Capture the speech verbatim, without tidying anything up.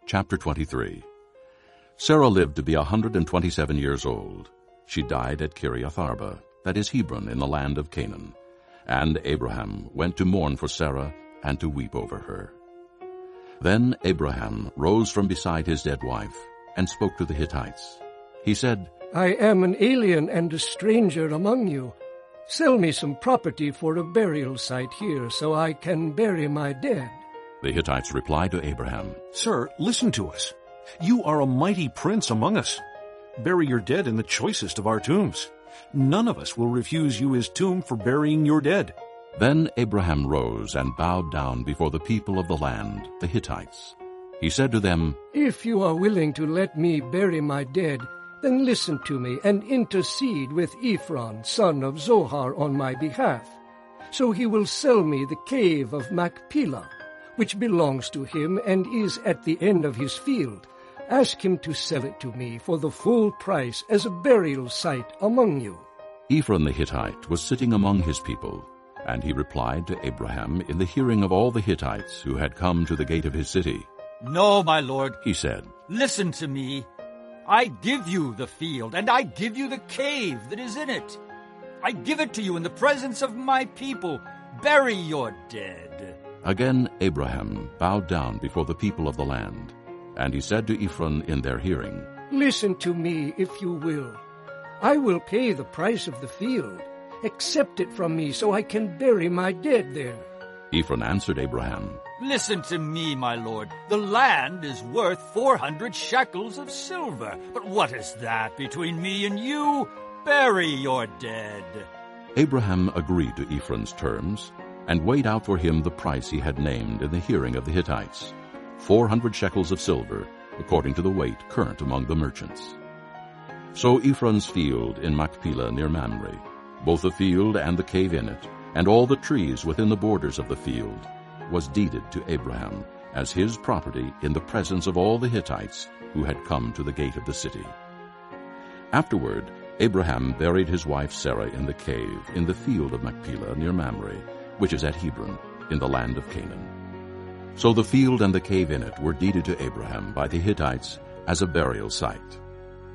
Chapter twenty-three. Sarah lived to be a hundred and twenty-seven years old. She died at Kiriath Arba, that is Hebron, in the land of Canaan. And Abraham went to mourn for Sarah and to weep over her. Then Abraham rose from beside his dead wife and spoke to the Hittites. He said, I am an alien and a stranger among you. Sell me some property for a burial site here so I can bury my dead. The Hittites replied to Abraham, Sir, listen to us. You are a mighty prince among us. Bury your dead in the choicest of our tombs. None of us will refuse you his tomb for burying your dead. Then Abraham rose and bowed down before the people of the land, the Hittites. He said to them, If you are willing to let me bury my dead, then listen to me and intercede with Ephron, son of Zohar, on my behalf. So he will sell me the cave of Machpelah, which belongs to him and is at the end of his field. Ask him to sell it to me for the full price as a burial site among you. Ephron the Hittite was sitting among his people, and he replied to Abraham in the hearing of all the Hittites who had come to the gate of his city. No, my lord, he said, listen to me. I give you the field, and I give you the cave that is in it. I give it to you in the presence of my people. Bury your dead. Again Abraham bowed down before the people of the land, and he said to Ephron in their hearing, Listen to me, if you will. I will pay the price of the field. Accept it from me so I can bury my dead there. Ephron answered Abraham, Listen to me, my lord. The land is worth four hundred shekels of silver. But what is that between me and you? Bury your dead. Abraham agreed to Ephron's terms, and weighed out for him the price he had named in the hearing of the Hittites, four hundred shekels of silver, according to the weight current among the merchants. So Ephron's field in Machpelah near Mamre, both the field and the cave in it, and all the trees within the borders of the field, was deeded to Abraham as his property in the presence of all the Hittites who had come to the gate of the city. Afterward, Abraham buried his wife Sarah in the cave in the field of Machpelah near Mamre, which is at Hebron, in the land of Canaan. So the field and the cave in it were deeded to Abraham by the Hittites as a burial site.